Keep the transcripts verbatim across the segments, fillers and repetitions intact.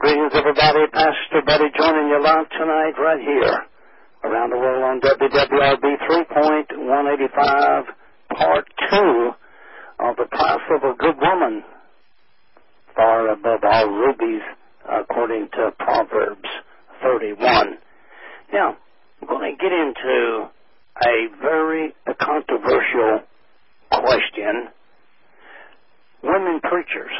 Greetings, everybody. Pastor Buddy joining you live tonight right here around the world on W W R B three point one eighty-five, Part two of The Price of a Good Woman, far above all rubies, according to Proverbs thirty-one. Now, we're going to get into a very controversial question. Women preachers.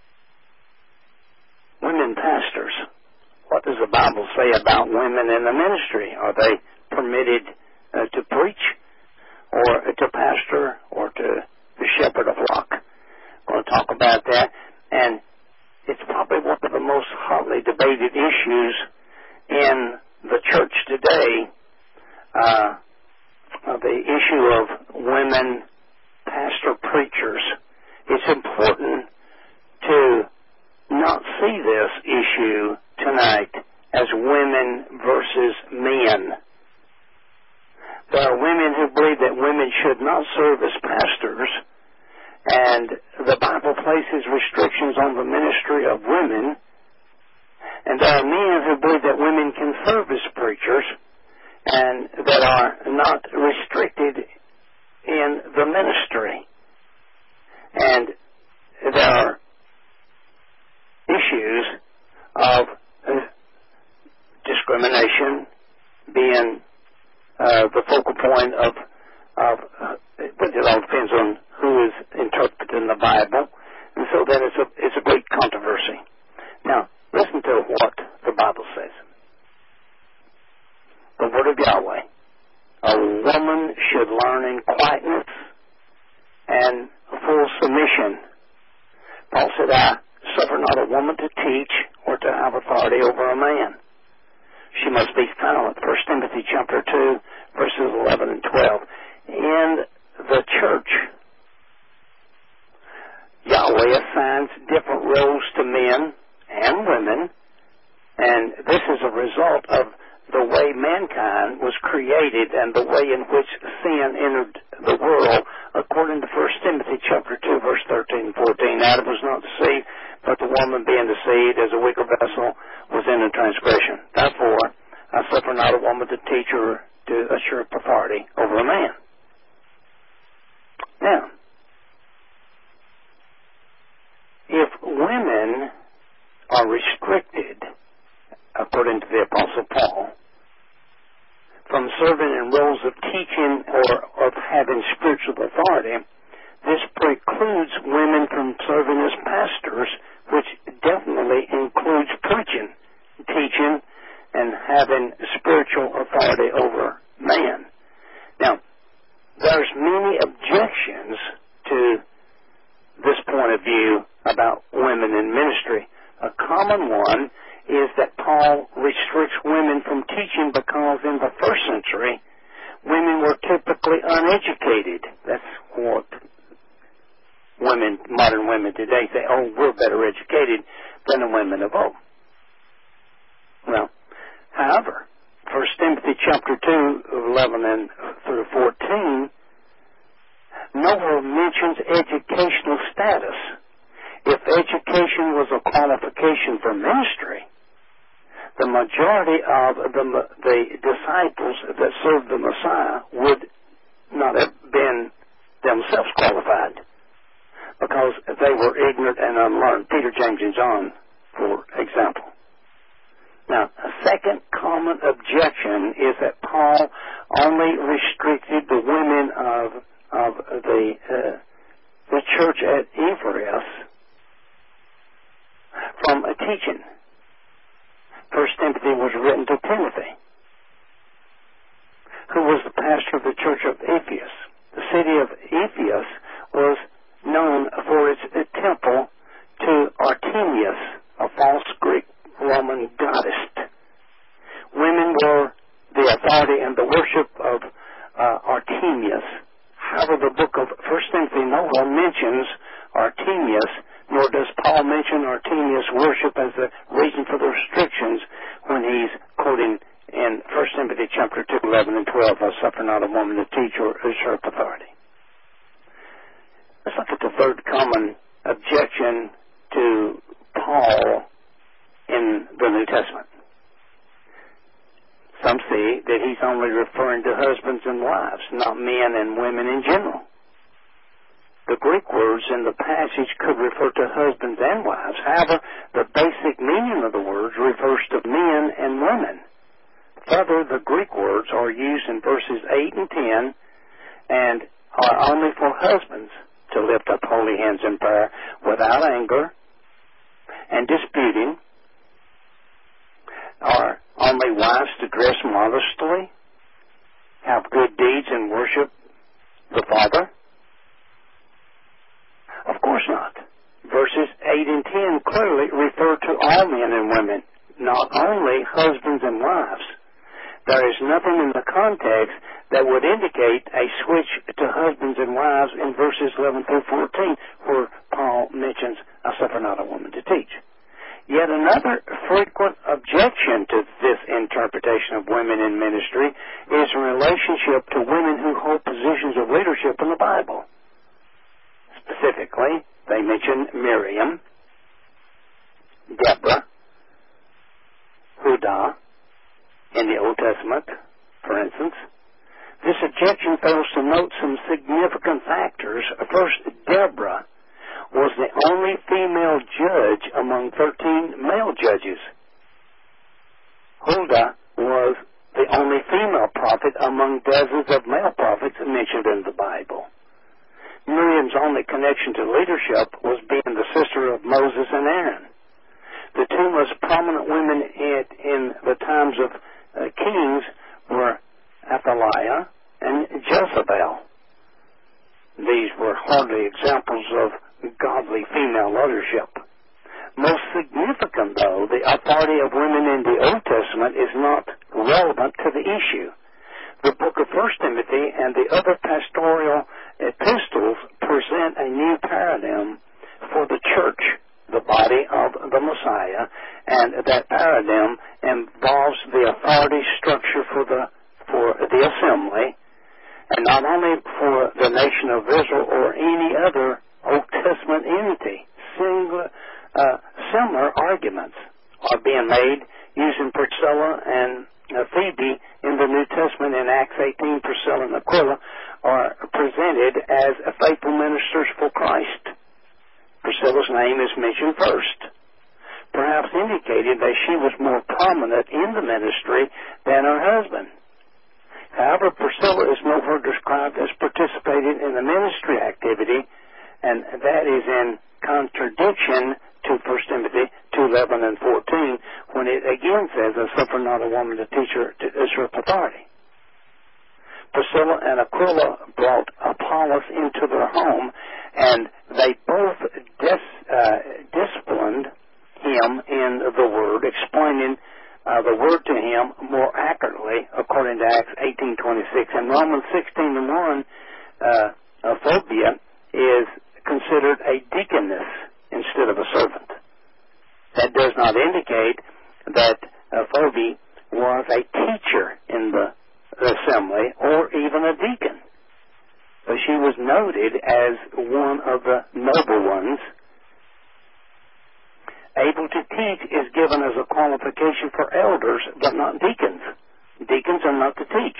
Women pastors. What does the Bible say about women in the ministry? Are they permitted uh, to preach or to pastor or to, to shepherd a flock? We're going to talk about that. And it's probably one of the most hotly debated issues in the church today, uh, the issue of women pastor preachers. It's important to not see this issue tonight as women versus men. There are women who believe that women should not serve as pastors, and the Bible places restrictions on the ministry of women. And there are men who believe that women can serve as preachers and that are not restricted in the ministry. And there are issues of uh, discrimination being uh, the focal point of, of uh, but it all depends on who is interpreting the Bible, and so that it's a, it's a great controversy. Now, listen to what the Bible says. The Word of Yahweh. A woman should learn in quietness and full submission. Paul said, I suffer not a woman to teach or to have authority over a man. She must be silent. First Timothy chapter two, verses eleven and twelve. In the church, Yahweh assigns different roles to men and women, and this is a result of the way mankind was created and the way in which sin entered the world, according to First Timothy chapter two, verse thirteen and fourteen. Adam was not deceived, but the woman being deceived as a weaker vessel was in a transgression. Therefore, I suffer not a woman to teach or to assure authority over a man. Now, if women are restricted, according to the Apostle Paul, from serving in roles of teaching or of having spiritual authority, this precludes women from serving as pastors, which definitely includes preaching, teaching, and having spiritual authority over man. Now, there's many objections to this point of view about women in ministry. A common one is that Paul restricts women from teaching because in the first century, women were typically uneducated. That's what women, modern women today say, oh, we're better educated than the women of old. Well, however, First Timothy chapter two, eleven and through fourteen, nowhere mentions educational status. If education was a qualification for ministry, the majority of the, the disciples that served the Messiah would not have been themselves qualified because they were ignorant and unlearned. Peter, James, and John, for example. Now, a second common objection is that Paul only restricted the women of, of the, uh, the church at Ephesus from a teaching. First Timothy was written to Timothy, who was the pastor of the church of Ephesus. The city of Ephesus was known for its temple to Artemis, a false Greek Roman goddess. Women were the authority and the worship of uh, Artemis. However, the book of First Timothy nowhere mentions Artemis, nor does Paul mention Artemis worship as the reason for the restrictions when he's quoting in First Timothy chapter two, eleven and twelve, I suffer not a woman to teach or usurp authority. Let's look at the third common objection to Paul in New Testament. Some see that he's only referring to husbands and wives, not men and women in general. The Greek words in the passage could refer to husbands and wives. However, the basic meaning of the words refers to men and women. Further, the Greek words are used in verses eight and ten and are only for husbands to lift up holy hands in prayer without anger and disputing, are only wives to dress modestly, have good deeds and worship the Father? Of course not. Verses eight and ten clearly refer to all men and women, not only husbands and wives. There is nothing in the context that would indicate a switch to husbands and wives in verses eleven through fourteen, where Paul mentions, I suffer not a woman to teach. Yet another frequent objection to this interpretation of women in ministry is in relationship to women who hold positions of leadership in the Bible. Specifically, they mention Miriam, Deborah, Hudah, in the Old Testament, for instance. This objection fails to note some significant factors. First, Deborah was the only female judge among thirteen male judges. Huldah was the only female prophet among dozens of male prophets mentioned in the Bible. Miriam's only connection to leadership was being the sister of Moses and Aaron. The two most prominent women in, in the times of uh, kings were Athaliah and Jezebel. These were hardly examples of godly female leadership. Most significant, though, the authority of women in the Old Testament is not relevant to the issue. The book of First Timothy and the other pastoral epistles present a new paradigm for the church, the body of the Messiah, and that paradigm involves the authority structure for the for the assembly, and not only for the nation of Israel or any other Old Testament entity. Single, uh, similar arguments are being made using Priscilla and uh, Phoebe in the New Testament. In Acts eighteen, Priscilla and Aquila are presented as faithful ministers for Christ. Priscilla's name is mentioned first, perhaps indicating that she was more prominent in the ministry than her husband. However, Priscilla is nowhere described as participating in the ministry activity, and that is in contradiction to First Timothy two eleven and fourteen, when it again says, I suffer not a woman to teach her to usurp authority. Priscilla and Aquila brought Apollos into their home, and they both dis, uh, disciplined him in the Word, explaining uh, the Word to him more accurately, according to Acts eighteen twenty-six. And Romans sixteen and one, uh, Phobia is considered a deaconess instead of a servant. That does not indicate that uh, Phoebe was a teacher in the assembly or even a deacon, but she was noted as one of the noble ones. Able to teach is given as a qualification for elders, but not deacons. Deacons are not to teach.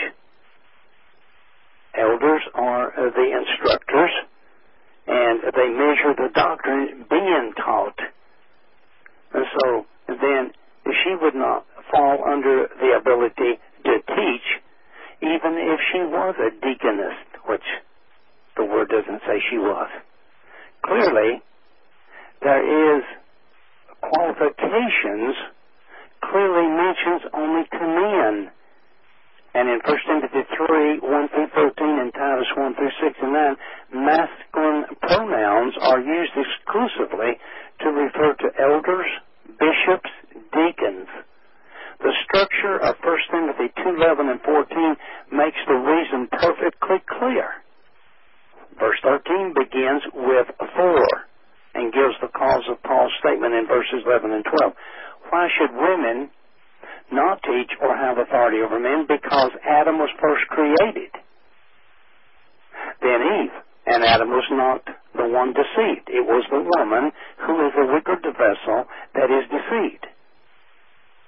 Elders are uh, the instructors, and they measure the doctrine being taught. And so then she would not fall under the ability to teach, even if she was a deaconess, which the Word doesn't say she was. Clearly, there is qualifications clearly mentions only to men. And in First Timothy three, one through thirteen, and Titus one through six and nine, masculine pronouns are used exclusively to refer to elders, bishops, deacons. The structure of First Timothy two eleven and fourteen makes the reason perfectly clear. Verse thirteen begins with for and gives the cause of Paul's statement in verses eleven and twelve. Why should women not teach or have authority over men? Because Adam was first created, then Eve, and Adam was not the one deceived. It was the woman who is the wicked vessel that is deceived.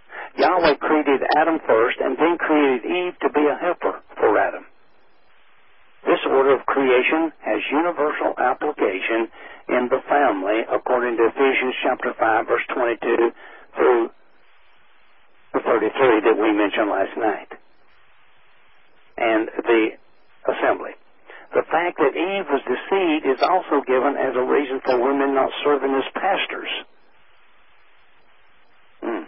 created Adam first and then created Eve to be a helper for Adam. This order of creation has universal application in the family according to Ephesians chapter five, verse twenty-two through thirty-three that we mentioned last night. And the assembly. The fact that Eve was deceived is also given as a reason for women not serving as pastors. Hmm.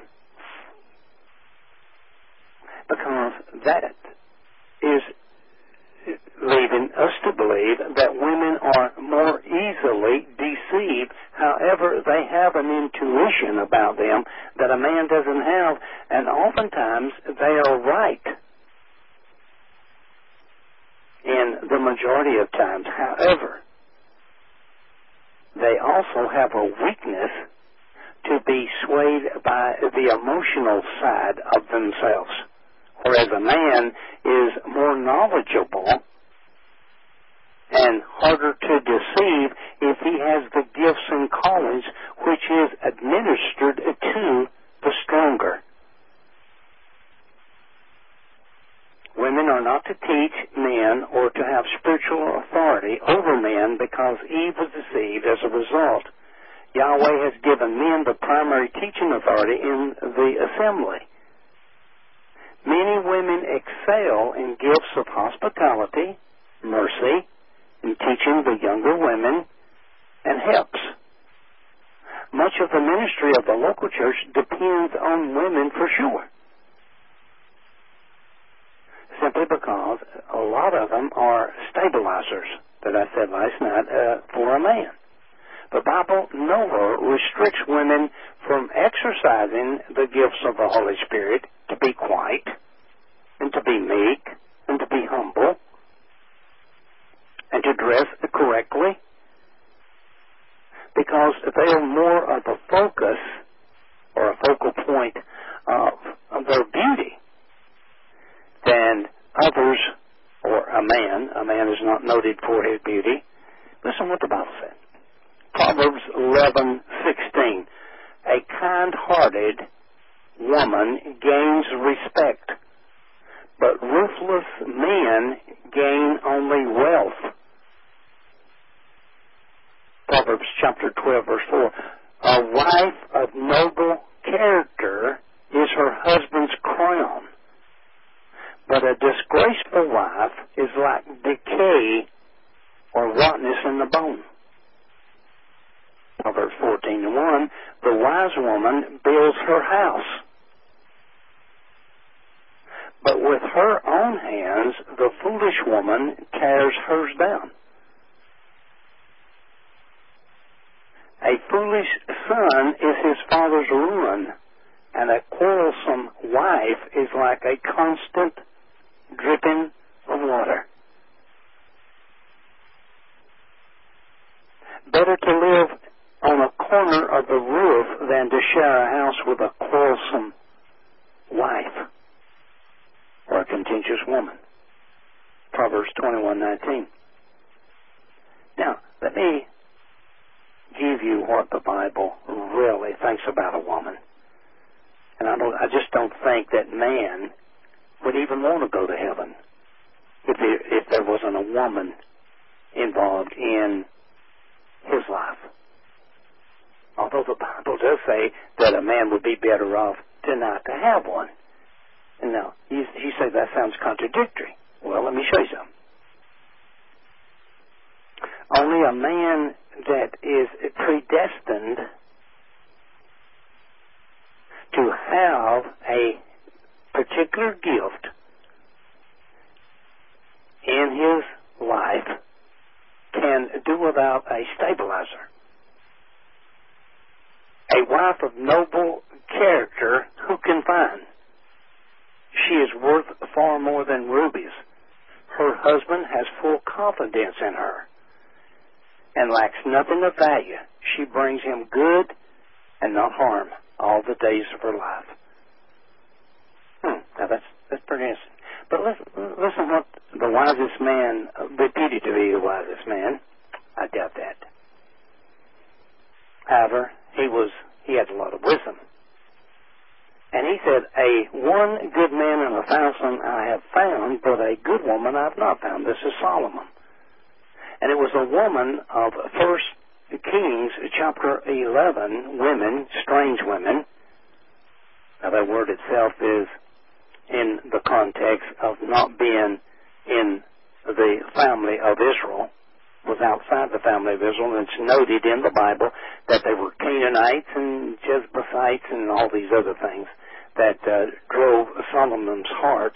Because that is leading us to believe that women are more easily deceived. However, they have an intuition about them that a man doesn't have, and oftentimes they are right in the majority of times. However, they also have a weakness to be swayed by the emotional side of themselves. Whereas a man is more knowledgeable and harder to deceive if he has the gifts and callings which is administered to the stronger. Women are not to teach men or to have spiritual authority over men because Eve was deceived. As a result, Yahweh has given men the primary teaching authority in the assembly. Many women excel in gifts of hospitality, mercy, in teaching the younger women, and helps. Much of the ministry of the local church depends on women for sure. Simply because a lot of them are stabilizers, that I said last night, uh, for a man. The Bible nowhere restricts women from exercising the gifts of the Holy Spirit to be quiet and to be meek and to be humble and to dress correctly, because they are more of a focus or a focal point of, of their beauty than others, or a man. A man is not noted for his beauty. Listen what the Bible said. Proverbs eleven sixteen. A kind-hearted woman gains respect, but ruthless men gain only wealth. Proverbs chapter twelve, verse four. A wife of noble character is her husband's crown, but a disgraceful wife is like decay or rottenness in the bone. Proverbs fourteen and one, the wise woman builds her house, but with her own hands the foolish woman tears hers down. A foolish son is his father's ruin, and a quarrelsome wife is like a constant dripping of water. Better to live on a corner of the roof than to share a house with a quarrelsome wife or a contentious woman. Proverbs twenty-one nineteen. Now, let me give you what the Bible really thinks about a woman. And I don't, I just don't think that man would even want to go to heaven if there, if there wasn't a woman involved in his life. Although the Bible does say that a man would be better off to not to have one. And now, you, you say that sounds contradictory. Well, let me show you something. Only a man that is predestined to have a particular gift in his life can do without a stabilizer. A wife of noble character, who can find? She is worth far more than rubies. Her husband has full confidence in her and lacks nothing of value. She brings him good and not harm all the days of her life. Hmm, now that's, that's pretty interesting. But listen, listen what the wisest man, reputed to be the wisest man, I doubt that. However, he was, he had a lot of wisdom. And he said, a one good man and a thousand I have found, but a good woman I have not found. This is Solomon. And it was a woman of First Kings chapter eleven, women, strange women. Now that word itself is in the context of not being in the family of Israel, was outside the family of Israel, and it's noted in the Bible that they were Canaanites and Jebusites and all these other things that uh, drove Solomon's heart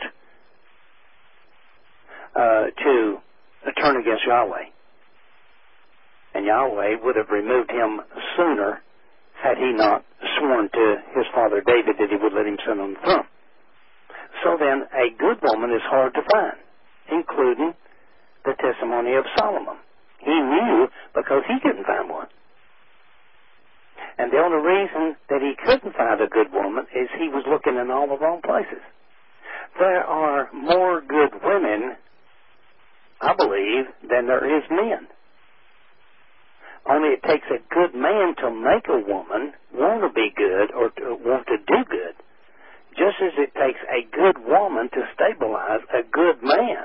uh, to turn against Yahweh. And Yahweh would have removed him sooner had he not sworn to his father David that he would let him sit on the throne. So then, a good woman is hard to find, including the testimony of Solomon. He knew because he couldn't find one. And the only reason that he couldn't find a good woman is he was looking in all the wrong places. There are more good women, I believe, than there is men. Only it takes a good man to make a woman want to be good or to want to do good, just as it takes a good woman to stabilize a good man.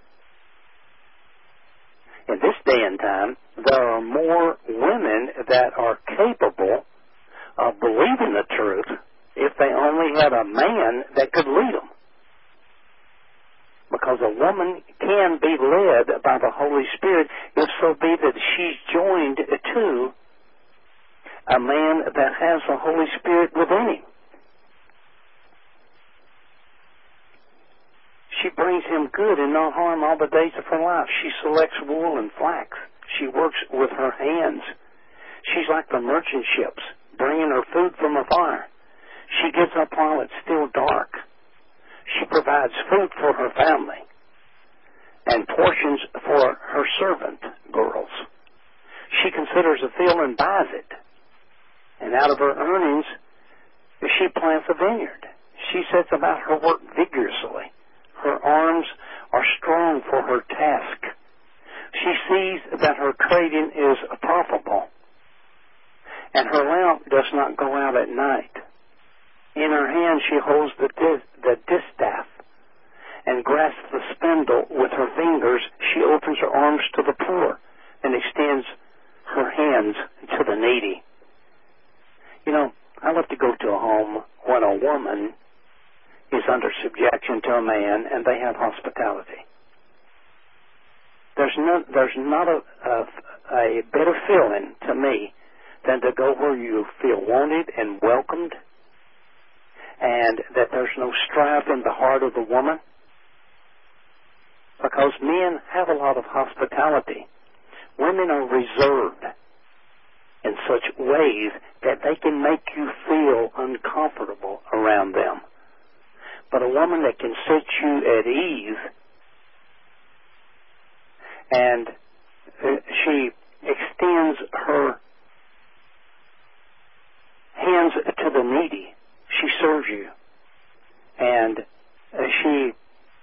In this day and time, there are more women that are capable of believing the truth if they only had a man that could lead them. Because a woman can be led by the Holy Spirit if so be that she's joined to a man that has the Holy Spirit within him. She brings him good and not harm all the days of her life. She selects wool and flax. She works with her hands. She's like the merchant ships, bringing her food from afar. She gets up while it's still dark. She provides food for her family and portions for her servant girls. She considers a field and buys it. And out of her earnings, she plants a vineyard. She sets about her work vigorously. Her arms are strong for her task. She sees that her trading is profitable, and her lamp does not go out at night. In her hand she holds the, dis- the distaff and grasps the spindle with her fingers. She opens her arms to the poor and extends her hands to the needy. You know, I love to go to a home when a woman is under subjection to a man and they have hospitality. There's no, there's not a, a, a better feeling to me than to go where you feel wanted and welcomed, and that there's no strife in the heart of the woman. Because men have a lot of hospitality. Women are reserved in such ways that they can make you feel uncomfortable around them. But a woman that can set you at ease, and she extends her hands to the needy. She serves you. And she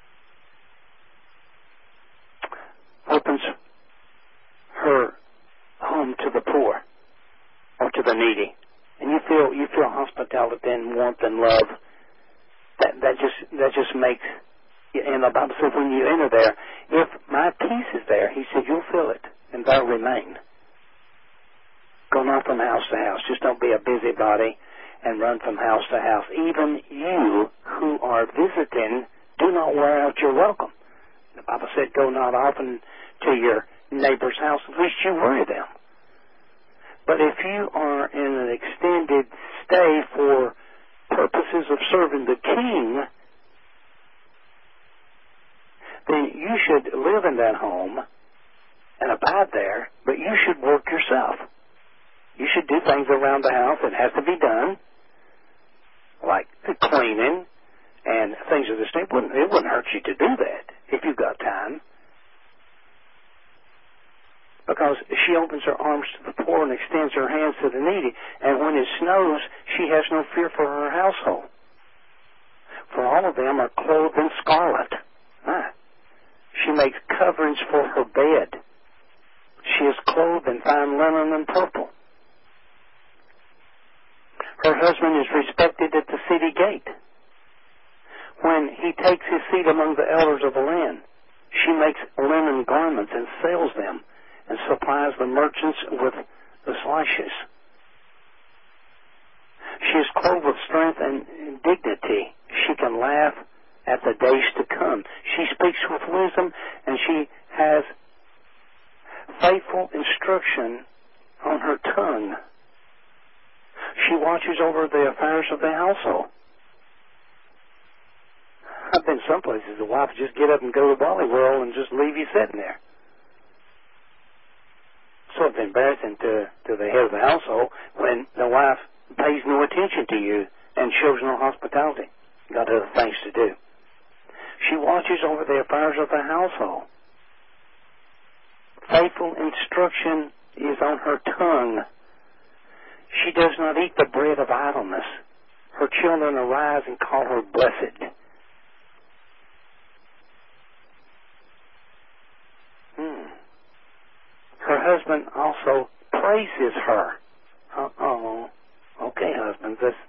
opens her home to the poor or to the needy. And you feel you feel hospitality and warmth and love. That that just that just makes, and the Bible says when you enter there, if my peace is there, he said, you'll feel it and thou remain. Go not from house to house. Just don't be a busybody and run from house to house. Even you who are visiting, do not wear out your welcome. The Bible said, go not often to your neighbor's house, lest you worry them. But if you are in an extended stay for purposes of serving the king, then you should live in that home and abide there, but you should work yourself. You should do things around the house that has to be done, like cleaning and things of this nature. It wouldn't, it wouldn't hurt you to do that if you've got time. Because she opens her arms to the poor and extends her hands to the needy. And when it snows, she has no fear for her household. For all of them are clothed in scarlet. Ah. She makes coverings for her bed. She is clothed in fine linen and purple. Her husband is respected at the city gate. When he takes his seat among the elders of the land, she makes linen garments and sells them and supplies the merchants with the slashes. She is clothed with strength and dignity. She can laugh at the days to come. She speaks with wisdom, and she has faithful instruction on her tongue. She watches over the affairs of the household. I've been some places the wife just get up and go to Wally World and just leave you sitting there. So it's embarrassing to, to the head of the household when the wife pays no attention to you and shows no hospitality. Got other things to do. She watches over the affairs of the household. Faithful instruction is on her tongue. She does not eat the bread of idleness. Her children arise and call her blessed. Hmm. Her husband also praises her. Uh-oh. Okay, husbands, let's,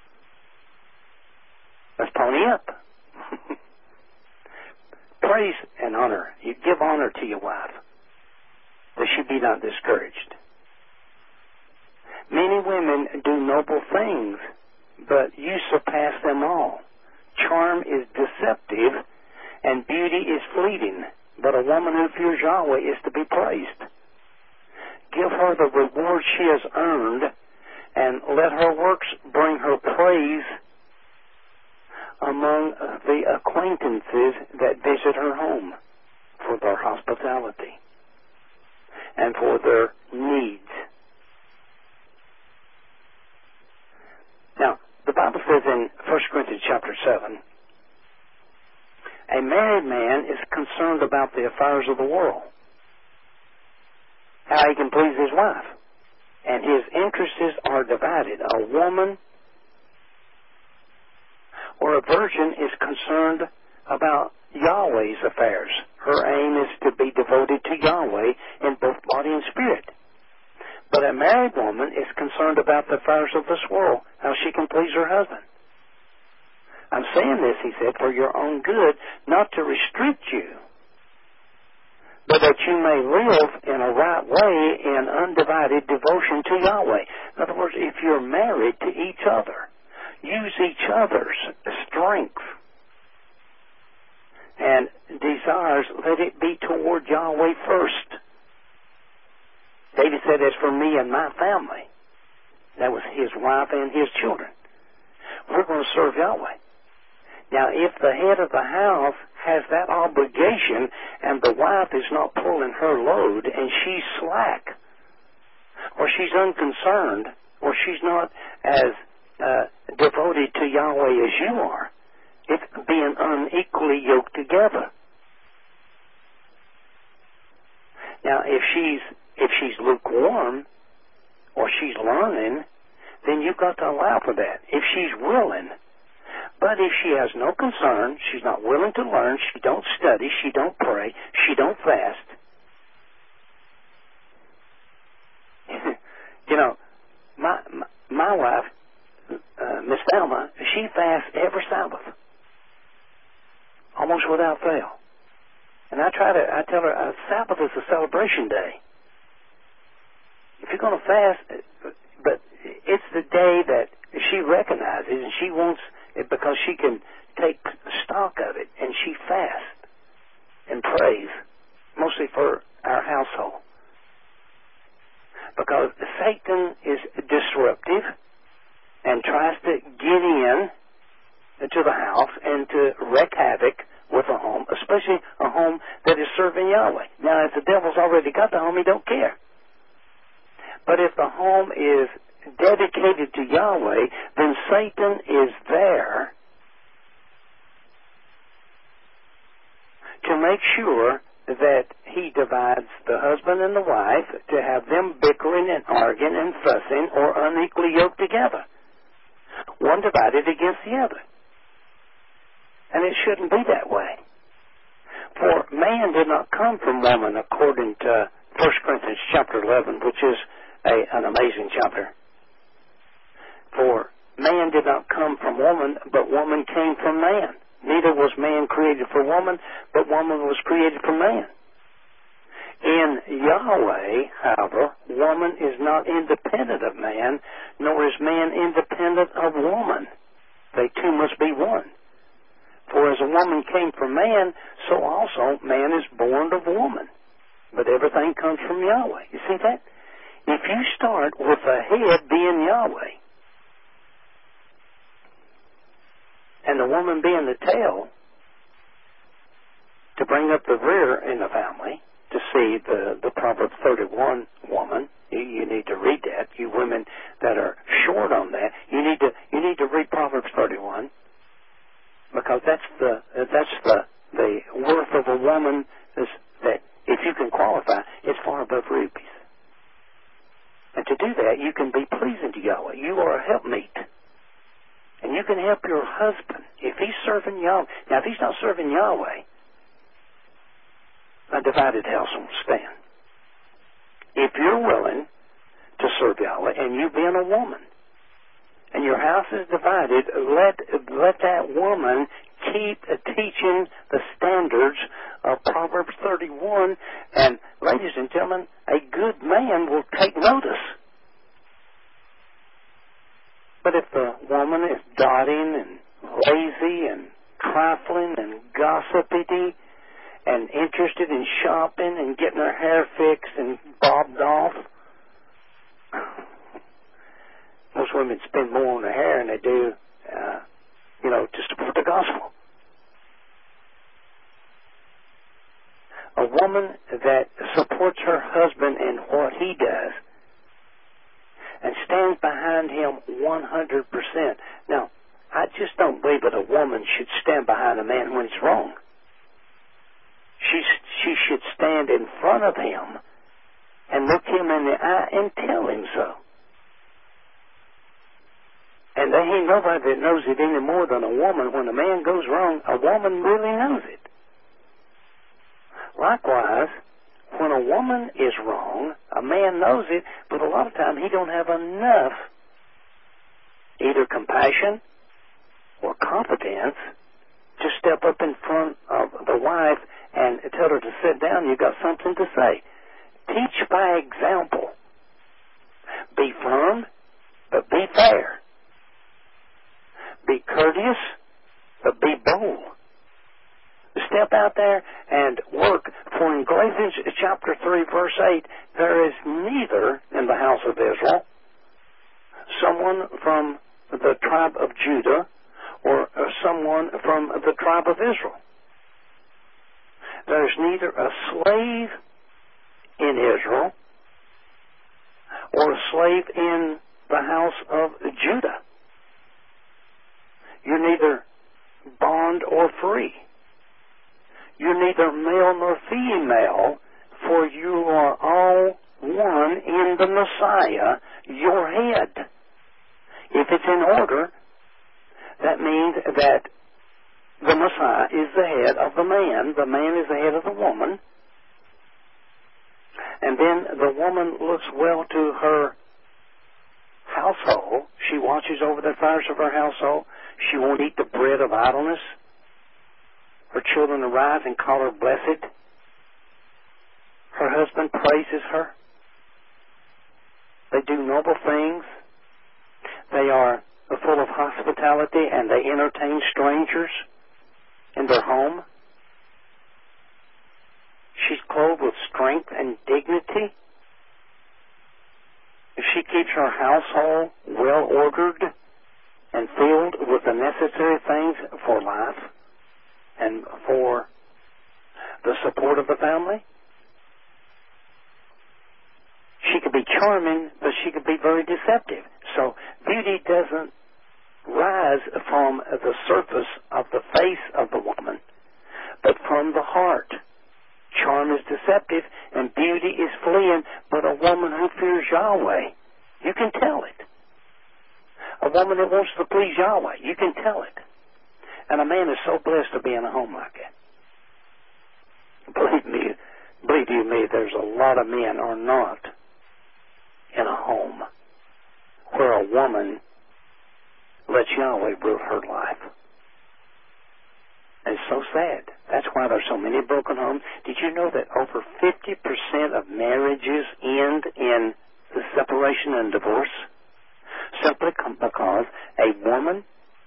let's pony up. Praise and honor. You give honor to your wife, that she be not discouraged. Many women do noble things, but you surpass them all. Charm is deceptive, and beauty is fleeting, but a woman who fears Yahweh is to be praised. Give her the reward she has earned, and let her works bring her praise among the acquaintances that visit her home for their hospitality and for their needs. Now, the Bible says in First Corinthians chapter seven, a married man is concerned about the affairs of the world, how he can please his wife, and his interests are divided. A woman or a virgin is concerned about Yahweh's affairs. Her aim is to be devoted to Yahweh in both body and spirit. But a married woman is concerned about the affairs of this world, how she can please her husband. I'm saying this, he said, for your own good, not to restrict you, but that you may live in a right way in undivided devotion to Yahweh. In other words, if you're married to each other, use each other's strength and desires, let it be toward Yahweh first. David said, as for me and my family, that was his wife and his children, we're going to serve Yahweh. Now, if the head of the house has that obligation and the wife is not pulling her load and she's slack, or she's unconcerned, or she's not as uh, devoted to Yahweh as you are, it's being unequally yoked together. Now, if she's if she's lukewarm or she's learning, then you've got to allow for that. If she's willing, but if she has no concern, she's not willing to learn, she don't study, she don't pray, she don't fast. You know, my my, my wife, uh, Miss Thelma, she fasts every Sabbath, almost without fail. And I try to, I tell her, uh, Sabbath is a celebration day. If you're going to fast, but it's the day that she recognizes and she wants it because she can take stock of it, and she fasts and prays, mostly for our household. Because Satan is disruptive and tries to get in to the house and to wreak havoc with a home, especially a home that is serving Yahweh. Now, if the devil's already got the home, he don't care. But if the home is dedicated to Yahweh, then Satan is there to make sure that he divides the husband and the wife, to have them bickering and arguing and fussing or unequally yoked together, one divided against the other. And it shouldn't be that way. For man did not come from woman, according to First Corinthians chapter eleven, which is a, an amazing chapter. For man did not come from woman, but woman came from man. Neither was man created for woman, but woman was created for man. In Yahweh, however, woman is not independent of man, nor is man independent of woman. They two must be one. For as a woman came from man, so also man is born of woman. But everything comes from Yahweh. You see that? If you start with the head being Yahweh, and the woman being the tail, to bring up the rear in the family, to see the, the Proverbs thirty-one woman, you, you need to read that. You women that are short on that, you need to you need to read Proverbs thirty-one, because that's the that's the the worth of a woman is that if you can qualify, it's far above rubies. And to do that, you can be pleasing to Yahweh. You are a helpmeet. And you can help your husband if he's serving Yahweh. Now, if he's not serving Yahweh, a divided house won't stand. If you're willing to serve Yahweh, and you being a woman, and your house is divided, let let that woman keep teaching the standards of Proverbs thirty-one, and ladies and gentlemen, a good man will take notice. But if the woman is dotting and lazy and trifling and gossipy and interested in shopping and getting her hair fixed and bobbed off, most women spend more on their hair than they do, uh, you know, to support the gospel. A woman that supports her husband in what he does and stands behind him one hundred percent. Now, I just don't believe that a woman should stand behind a man when he's wrong. She, she should stand in front of him and look him in the eye and tell him so. And there ain't nobody that knows it any more than a woman. When a man goes wrong, a woman really knows it. Likewise, when a woman is wrong, a man knows it, but a lot of times he don't have enough either compassion or competence to step up in front of the wife and tell her to sit down. You got something to say. Teach by example. Be firm, but be fair. Be courteous, but be bold. Step out there and work. For in Galatians chapter three, verse eight, there is neither in the house of Israel someone from the tribe of Judah or someone from the tribe of Israel. There is neither a slave in Israel or a slave in the house of Judah. You're neither bond or free. You're neither male nor female, for you are all one in the Messiah, your head. If it's in order, that means that the Messiah is the head of the man, the man is the head of the woman, and then the woman looks well to her household. She watches over the affairs of her household. She won't eat the bread of idleness. Her children arise and call her blessed. Her husband praises her. They do noble things. They are full of hospitality and they entertain strangers in their home. She's clothed with strength and dignity. She keeps her household well ordered and filled with the necessary things for life and for the support of the family. She could be charming, but she could be very deceptive. So beauty doesn't rise from the surface of the face of the woman, but from the heart. Charm is deceptive and beauty is fleeing, but a woman who fears Yahweh, you can tell it. A woman that wants to please Yahweh, you can tell it. And a man is so blessed to be in a home like that. Believe me, believe you me, there's a lot of men are not in a home where a woman lets Yahweh rule her life. And it's so sad. That's why there's so many broken homes. Did you know that over fifty percent of marriages end in the separation and divorce? Simply because a woman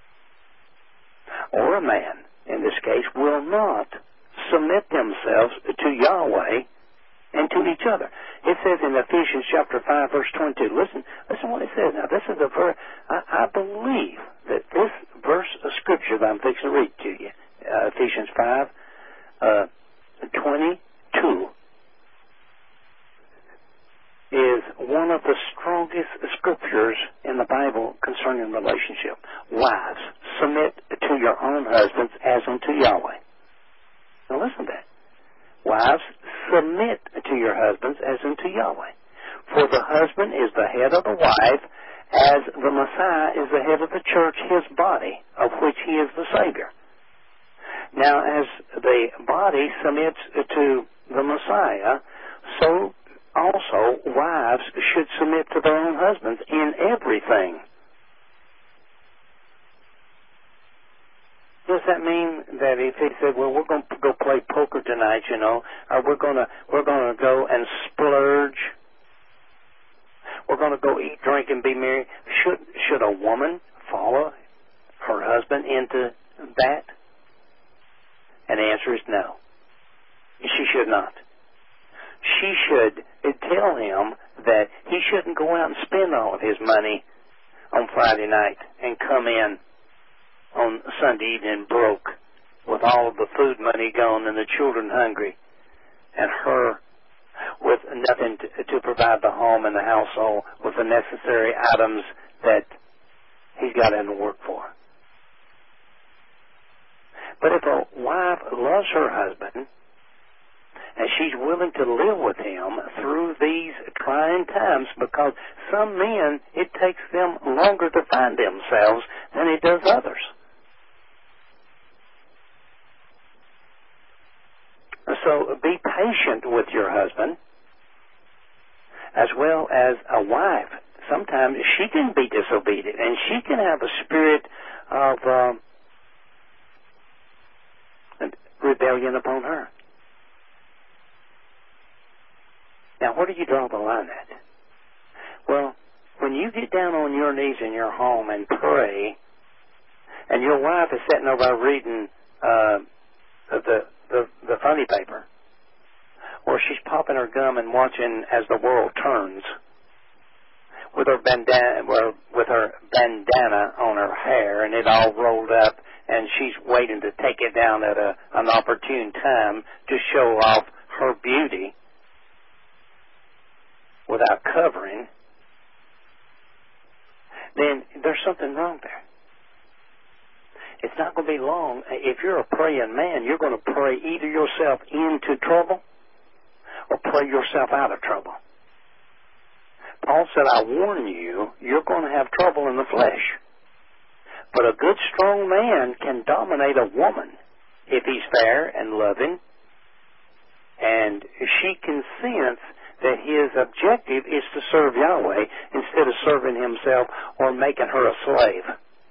or a man, in this case, will not submit themselves to Yahweh and to each other. It says in Ephesians chapter five, verse twenty-two. Listen, listen what it says. Now, this is a verse. I, I believe that this verse of Scripture that I'm fixing to read to you, uh, Ephesians five, uh, twenty-two, is one of the strongest scriptures in the Bible concerning relationship. Wives, submit to your own husbands as unto Yahweh. Now listen to that. Wives, submit to your husbands as unto Yahweh. For the husband is the head of the wife, as the Messiah is the head of the church, his body, of which he is the Savior. Now, as the body submits to the Messiah, so also wives should submit to their own husbands in everything. Does that mean that if he said, "Well, we're going to go play poker tonight," you know, or we're going to we're going to go and splurge, we're going to go eat, drink, and be merry? Should should a woman follow her husband into that? And the answer is no. She should not. She should tell him that he shouldn't go out and spend all of his money on Friday night and come in on Sunday evening broke with all of the food money gone and the children hungry and her with nothing to, to provide the home and the household with the necessary items that he's got in to work for. But if a wife loves her husband and she's willing to live with him through these trying times, because some men, it takes them longer to find themselves than it does others. So be patient with your husband, as well as a wife. Sometimes she can be disobedient, and she can have a spirit of um, rebellion upon her. Now, where do you draw the line at? Well, when you get down on your knees in your home and pray, and your wife is sitting over reading uh, the, the the funny paper, or she's popping her gum and watching as the world turns, with her bandana, well, with her bandana on her hair, and it all rolled up, and she's waiting to take it down at a, an opportune time to show off her beauty without covering, then there's something wrong there. It's not going to be long. If you're a praying man, you're going to pray either yourself into trouble or pray yourself out of trouble. Paul said, I warn you, you're going to have trouble in the flesh. But a good, strong man can dominate a woman if he's fair and loving, and she can sense that his objective is to serve Yahweh instead of serving himself or making her a slave.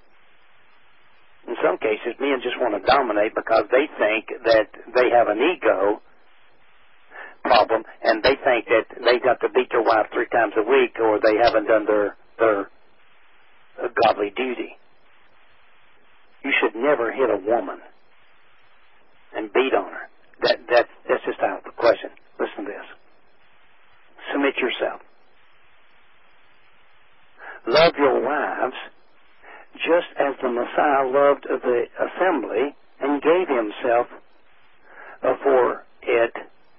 In some cases, men just want to dominate because they think that they have an ego problem, and they think that they got to beat their wife three times a week, or they haven't done their their godly duty. You should never hit a woman and beat on her. That that that's just out of the question. Listen to this. Submit yourself. Love your wives just as the Messiah loved the assembly and gave himself for it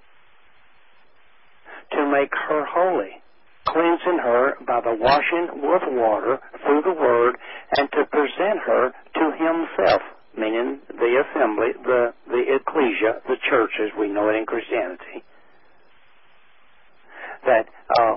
to make her holy, cleansing her by the washing with water through the word, and to present her to himself, meaning the assembly, the, the ecclesia, the church as we know it in Christianity, that uh,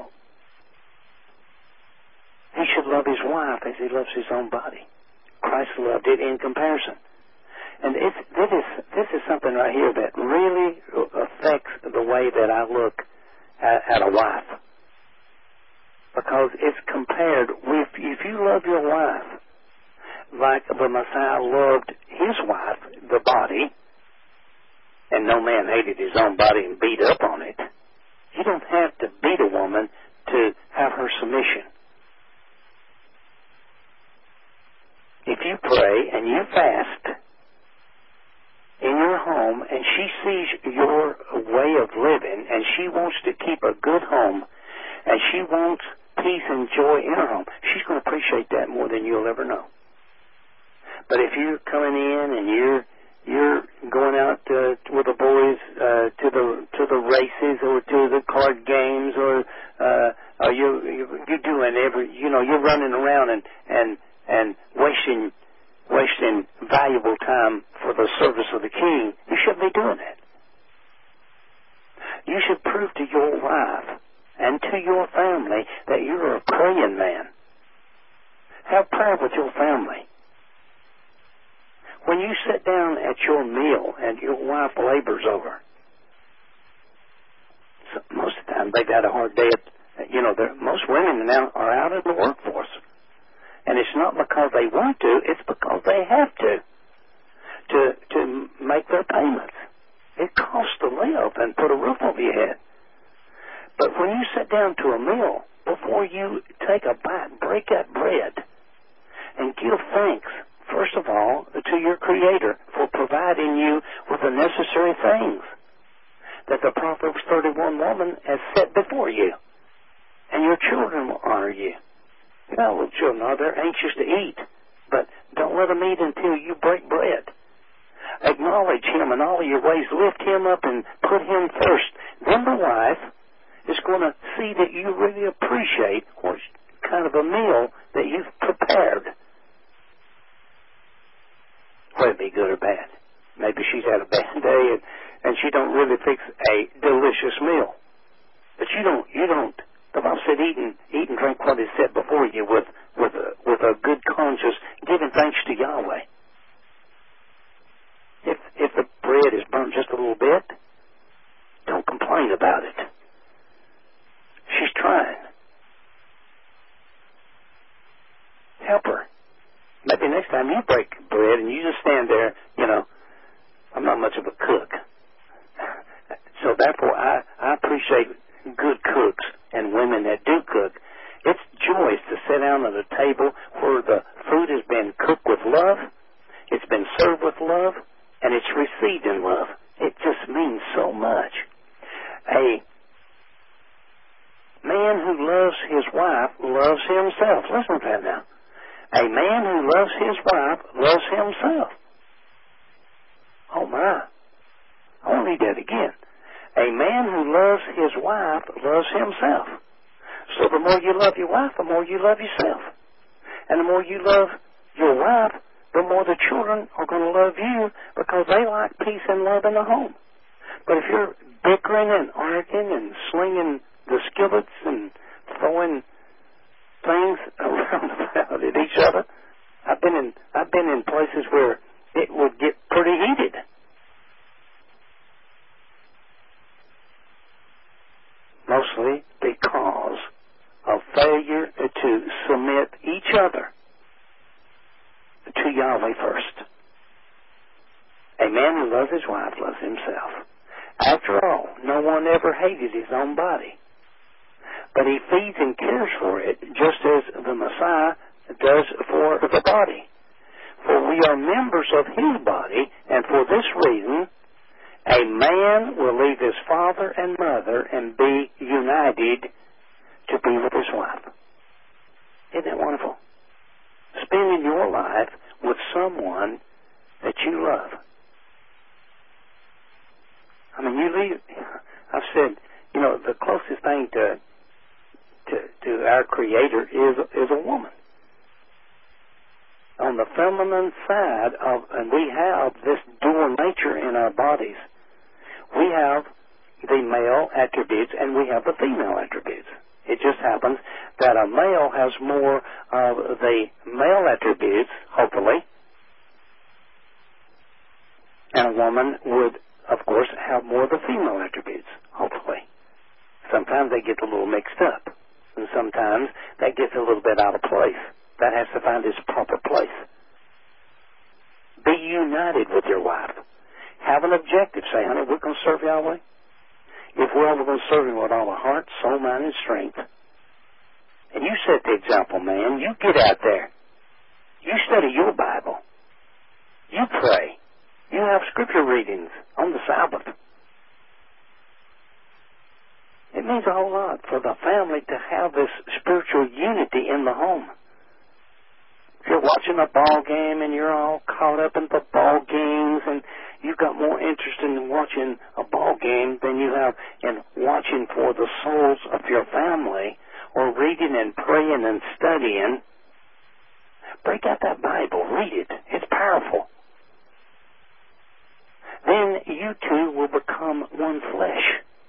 he should love his wife as he loves his own body. Christ loved it in comparison. And it's, this, is, this is something right here that really affects the way that I look at, at a wife. Because it's compared with, if you love your wife like the Messiah loved his wife, the body, and no man hated his own body and beat up on it. You don't have to beat a woman to have her submission. If you pray and you fast in your home and she sees your way of living and she wants to keep a good home and she wants peace and joy in her home, she's going to appreciate that more than you'll ever know. But if you're coming in and you're you're going out uh, with the boys uh, to the to the races or to the card games or uh, or you you're doing every you know you're running around and and and wasting wasting valuable time for the service of the King, you shouldn't be doing that. You should prove to your wife and to your family that you're a praying man. Have prayer with your family. When you sit down at your meal and your wife labors over, so most of the time they've had a hard day. At, you know, most women now are out of the workforce. And it's not because they want to, it's because they have to, to, to make their payments. It costs to live and put a roof over your head. But when you sit down to a meal, before you take a bite, break that bread and give thanks, first of all, to your Creator for providing you with the necessary things that the Proverbs thirty-one woman has set before you. And your children will honor you. You know, little children are, they're anxious to eat, but don't let them eat until you break bread. Acknowledge Him in all of your ways. Lift Him up and put Him first. Then the wife is going to see that you really appreciate what kind of a meal that you've prepared. Whether it be good or bad. Maybe she's had a bad day and, and she don't really fix a delicious meal. But you don't, you don't, the Bible said eat and, eat and drink what is set before you with, with, a, with a good conscience, giving thanks to Yahweh. If, if the bread is burnt just a little bit, don't complain about it. She's trying. Help her. Maybe next time you break bread and you just stand there, you know, I'm not much of a cook. So therefore I, I appreciate good cooks and women that do cook. It's joyous to sit down at a table where the food has been cooked with love, it's been served with love, and it's received in love. It just means so much. A man who loves his wife loves himself. Listen to that now. A man who loves his wife loves himself. Oh my. I want to read that again. A man who loves his wife loves himself. So the more you love your wife, the more you love yourself. And the more you love your wife, the more the children are going to love you because they like peace and love in the home. But if you're bickering and arguing and slinging the skillets and throwing things around about at each other, I've been in I've been in places where it would get pretty heated. Mostly because of failure to submit each other to Yahweh first. A man who loves his wife loves himself. After all, no one ever hated his own body. But he feeds and cares for it just as the Messiah does for the body. For we are members of his body, and for this reason, a man will leave his father and mother and be united to be with his wife. Isn't that wonderful? Spending your life with someone that you love. I mean, you leave, I've said, you know, the closest thing to to, to our Creator is is a woman. On the feminine side of, and we have this dual nature in our bodies. We have the male attributes and we have the female attributes. It just happens that a male has more of the male attributes, hopefully, and a woman would, of course, have more of the female attributes, hopefully. Sometimes they get a little mixed up, and sometimes that gets a little bit out of place. That has to find its proper place. united with your wife. Have an objective. Say, honey, we're going to serve Yahweh. If we're ever going to serve Him with all our heart, soul, mind, and strength. And you set the example, man. You get out there. You study your Bible. You pray. You have scripture readings on the Sabbath. It means a whole lot for the family to have this spiritual unity in the home. If you're watching a ball game and you're all caught up in the ball games and you've got more interest in watching a ball game than you have in watching for the souls of your family or reading and praying and studying, break out that Bible. Read it. It's powerful. Then you two will become one flesh.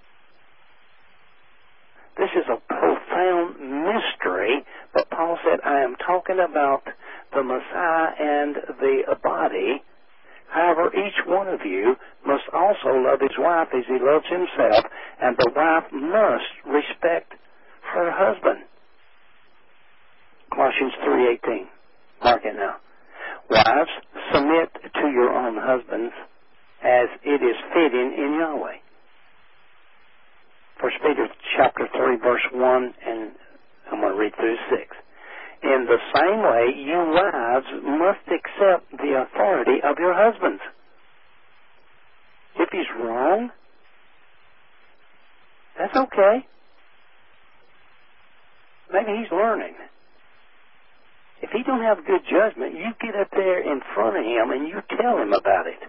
This is a profound mystery, but Paul said, I am talking about the Messiah and the body. However, each one of you must also love his wife as he loves himself, and the wife must respect her husband. Colossians three eighteen. Mark it now. Wives, submit to your own husbands as it is fitting in Yahweh. First Peter chapter three, verse one, and I'm going to read through six. In the same way, you wives must accept the authority of your husbands. If he's wrong, that's okay. Maybe he's learning. If he don't have good judgment, you get up there in front of him and you tell him about it.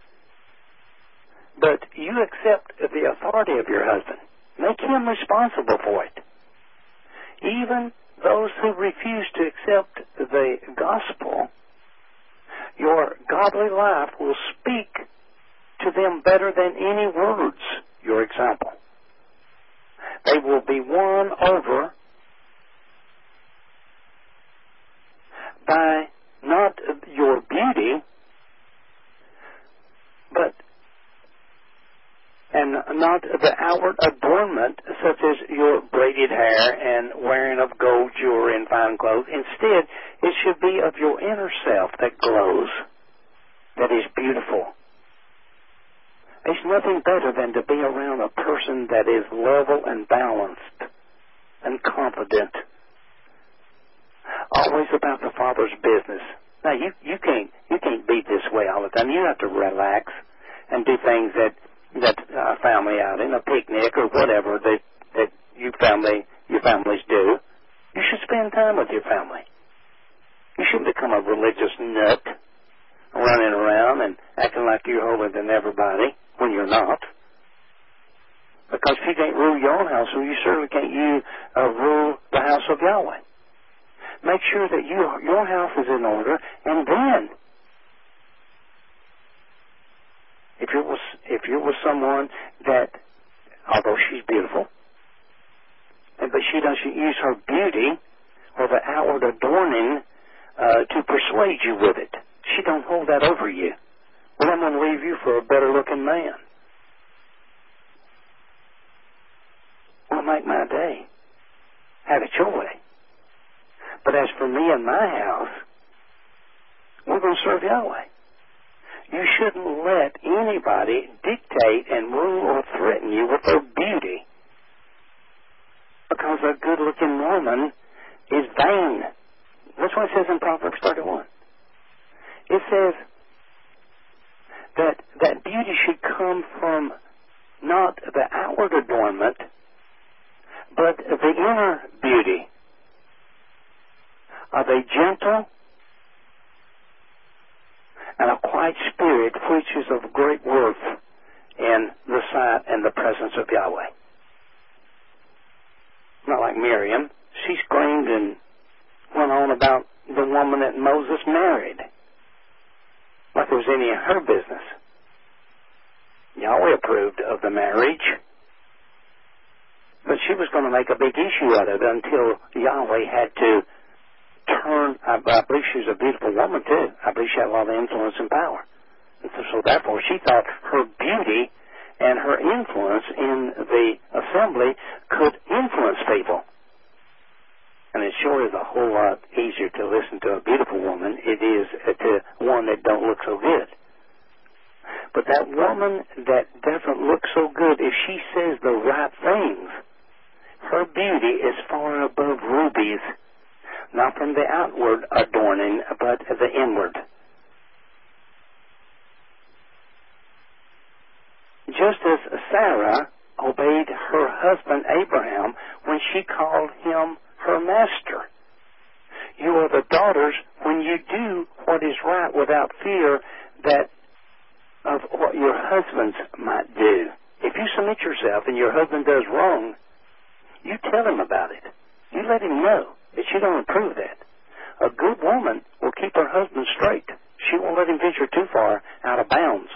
But you accept the authority of your husband. Make him responsible for it. Even those who refuse to accept the gospel, your godly life will speak to them better than any words, your example. They will be won over by not your beauty, but and not the outward adornment such as your braided hair and wearing of gold jewelry and fine clothes. Instead, it should be of your inner self that glows, that is beautiful. There's nothing better than to be around a person that is level and balanced and confident. Always about the Father's business. Now, you, you can't you can't be this way all the time. You have to relax and do things that that uh, family outing, a picnic or whatever that that you family your families do. You should spend time with your family. You shouldn't become a religious nut running around and acting like you're holier than everybody when you're not. Because if you can't rule your own house, well, you certainly can't you uh, rule the house of Yahweh. Make sure that you, your house is in order, and then if you're with, if you're with someone that, although she's beautiful, but she doesn't use her beauty or the outward adorning uh, to persuade you with it, she don't hold that over you. Well, I'm going to leave you for a better-looking man. Well, make my day. Have it your way. But as for me and my house, we're going to serve Yahweh. You shouldn't let anybody dictate and rule or threaten you with their beauty. Because a good-looking woman is vain. That's what it says in Proverbs thirty-one. It says that that beauty should come from not the outward adornment, but the inner beauty. Are they gentle? And a quiet spirit, which is of great worth in the sight and the presence of Yahweh. Not like Miriam. She screamed and went on about the woman that Moses married, like it was any of her business. Yahweh approved of the marriage, but she was going to make a big issue out of it until Yahweh had to turn. I, I believe she was a beautiful woman too. I believe she had a lot of influence and power. And so, so therefore she thought her beauty and her influence in the assembly could influence people. And it sure is a whole lot easier to listen to a beautiful woman it is to one that don't look so good. But that woman that doesn't look so good, if she says the right things, her beauty is far above rubies, not from the outward adorning, but the inward. Just as Sarah obeyed her husband Abraham when she called him her master. You are the daughters when you do what is right without fear that of what your husbands might do. If you submit yourself and your husband does wrong, you tell him about it. You let him know that you don't approve that. A good woman will keep her husband straight. She won't let him venture too far out of bounds.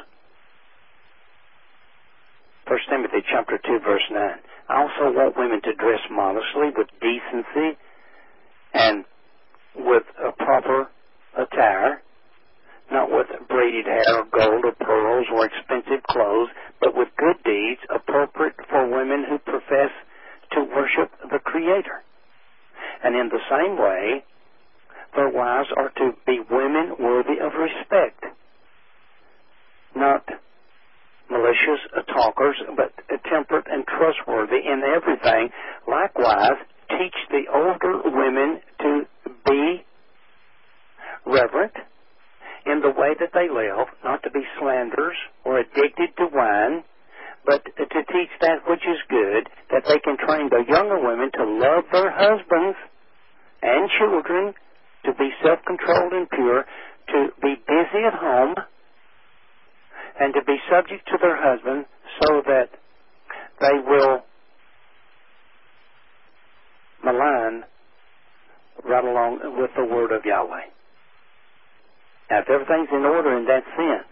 First Timothy chapter two, verse nine. I also want women to dress modestly with decency and with a proper attire, not with braided hair or gold or pearls or expensive clothes, but with good deeds appropriate for women who profess to worship the Creator. And in the same way, their wives are to be women worthy of respect, not malicious talkers, but temperate and trustworthy in everything. Likewise, teach the older women to be reverent in the way that they live, not to be slanderers or addicted to wine, but to teach that which is good, that they can train the younger women to love their husbands and children, to be self-controlled and pure, to be busy at home, and to be subject to their husband so that they will malign right along with the word of Yahweh. Now, if everything's in order in that sense,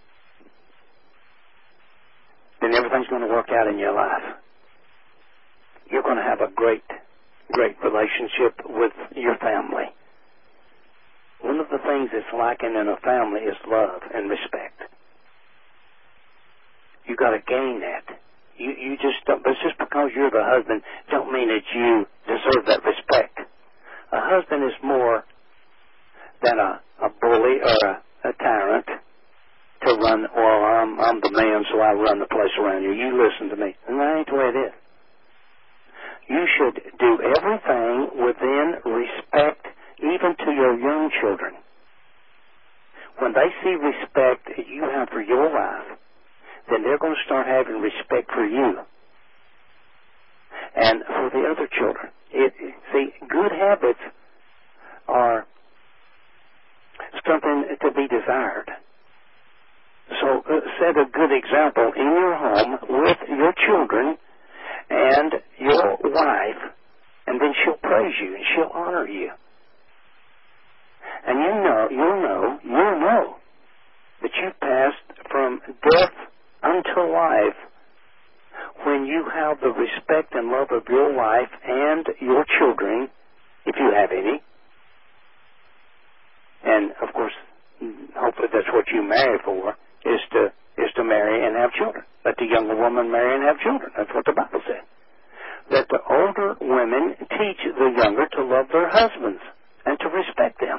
then everything's going to work out in your life. You're going to have a great, great relationship with your family. One of the things that's lacking in a family is love and respect. You got to gain that. You you just don't, but just because you're the husband don't mean that you deserve that respect. A husband is more than a, a bully or a, a tyrant to run, well, I'm, I'm the man, so I run the place around you. You listen to me. And that ain't the way it is. You should do everything within respect, even to your young children. When they see respect that you have for your wife, then they're going to start having respect for you and for the other children. It, see, good habits are something to be desired. So uh, set a good example in your home with your children and your wife, and then she'll praise you and she'll honor you. And you know, you'll know, you'll know that you've passed from death unto life when you have the respect and love of your wife and your children, if you have any. And of course, hopefully that's what you marry for, is to is to marry and have children. Let the younger woman marry and have children. That's what the Bible said. That the older women teach the younger to love their husbands and to respect them.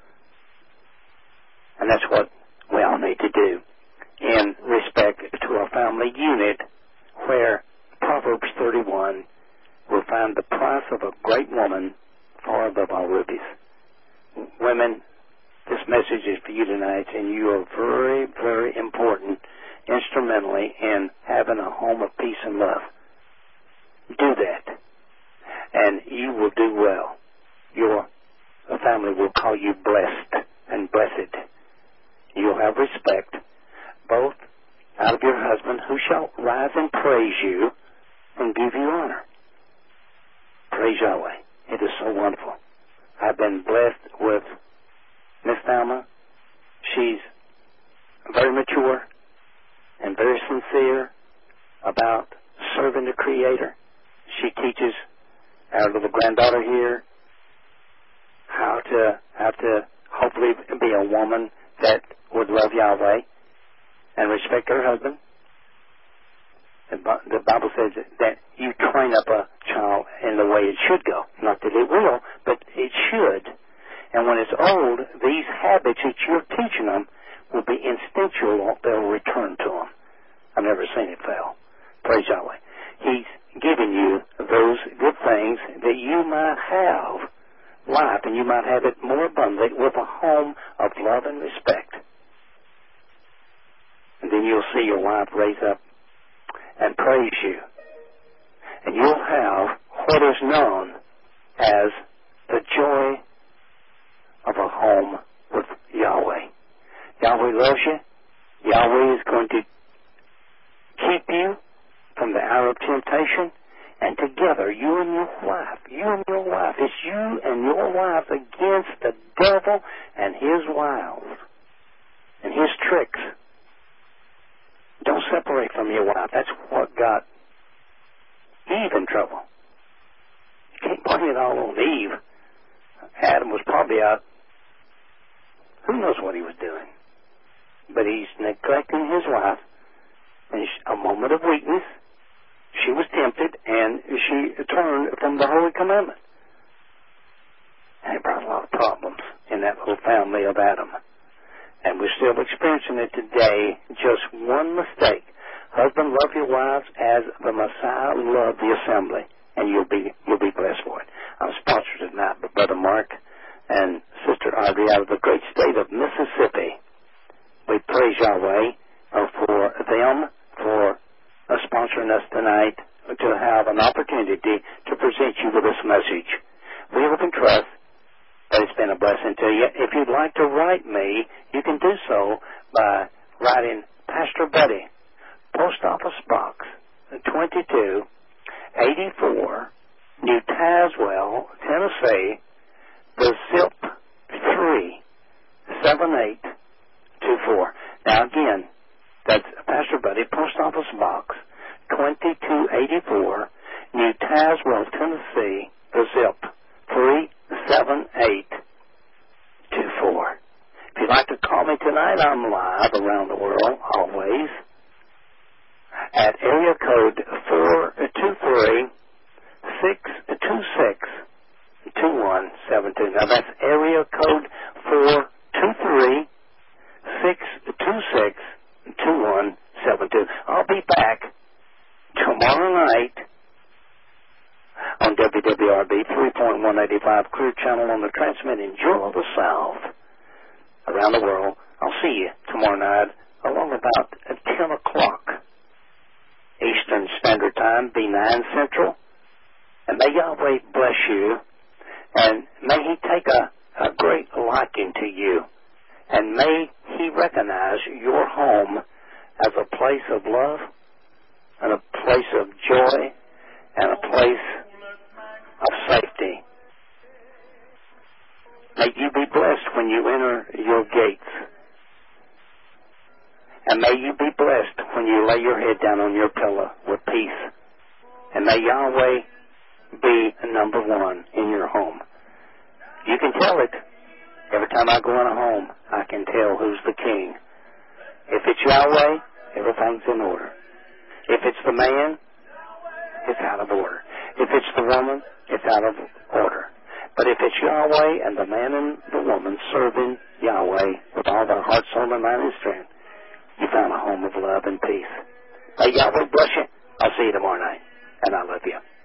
And that's what we all need to do in respect to a family unit, where Proverbs thirty-one will find the price of a great woman far above all rubies. Women, this message is for you tonight, and you are very, very important instrumentally in having a home of peace and love. Do that, and you will do well. Your family will call you blessed and blessed. You'll have respect, both out of your husband, who shall rise and praise you and give you honor. Praise Yahweh. It is so wonderful. I've been blessed with Miss Thelma. She's very mature and very sincere about serving the Creator. She teaches our little granddaughter here how to how to hopefully be a woman that would love Yahweh and respect her husband. The Bible says that you train up a child in the way it should go. Not that it will, but it should. And when it's old, these habits that you're teaching them will be instinctual. They'll return to them. I've never seen it fail. Praise Yahweh. He's given you those good things that you might have life, and you might have it more abundantly with a home of love and respect. And then you'll see your wife raise up and praise you. And you'll have what is known as the joy of a home with Yahweh. Yahweh loves you. Yahweh is going to keep you from the hour of temptation. And together, you and your wife, you and your wife, it's you and your wife against the devil and his wiles and his tricks. Don't separate from your wife. That's what got Eve in trouble. You can't blame it all on Eve. Adam was probably out. Who knows what he was doing? But he's neglecting his wife. And a moment of weakness, she was tempted, and she turned from the holy commandment. And it brought a lot of problems in that little family of Adam. And we're still experiencing it today. Just one mistake. Husband, love your wives as the Messiah loved the assembly, and you'll be you'll be blessed for it. I'm sponsored tonight by Brother Mark and Sister Audrey out of the great state of Mississippi. We praise Yahweh uh, for them, for uh, sponsoring us tonight to have an opportunity to present you with this message. We hope and trust that it's been a blessing to you. If you'd like to write me, you can do so by writing Pastor Buddy, Post Office Box twenty-two eighty-four, New Tazewell, Tennessee, the zip three seven eight two four. Now again, that's Pastor Buddy, Post Office Box twenty-two eighty-four, New Tazewell, Tennessee, the zip three seven eight two four. If you'd like to call me tonight, I'm live around the world, always, at area code four two three, six two six, two one seven two. Now that's area code four two three, six two six, two one seven two. I'll be back tomorrow night on W W R B three point one eight five Clear Channel on the transmitting Jewel of the South around the world. I'll see you tomorrow night along about ten o'clock Eastern Standard Time, be nine Central. And may Yahweh bless you, and may He take a, a great liking to you, and may He recognize your home as a place of love and a place of joy and a place of safety. May you be blessed when you enter your gates. And may you be blessed when you lay your head down on your pillow with peace. And may Yahweh be number one in your home. You can tell it. Every time I go in a home, I can tell who's the king. If it's Yahweh, everything's in order. If it's the man, it's out of order. If it's the woman, it's out of order. But if it's Yahweh and the man and the woman serving Yahweh with all their heart, soul, and mind and strength, you found a home of love and peace. May Yahweh bless you. I'll see you tomorrow night. And I love you.